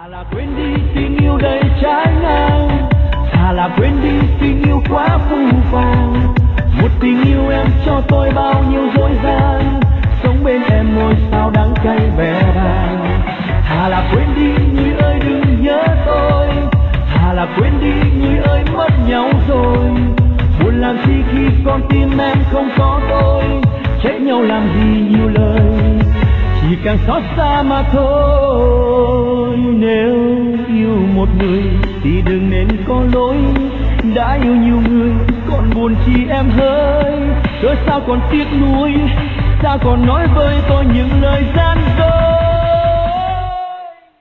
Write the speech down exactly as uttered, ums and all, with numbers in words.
Thà là quên đi tình yêu đầy trái ngang, thà là quên đi tình yêu quá phũ phàng. Một tình yêu em cho tôi bao nhiêu dối gian, sống bên em ngôi sao đắng cay vẻ vang. Thà là quên đi người ơi đừng nhớ tôi, thà là quên đi người ơi mất nhau rồi. Buồn làm gì khi con tim em không có tôi, trách nhau làm gì nhiều lời, chỉ càng xót xa mà thôi. Nếu yêu một người thì đừng nên có lỗi, đã yêu nhiều người còn buồn chi em hỡi. Cớ sao còn tiếc nuối, sao còn nói với tôi những lời gian dối.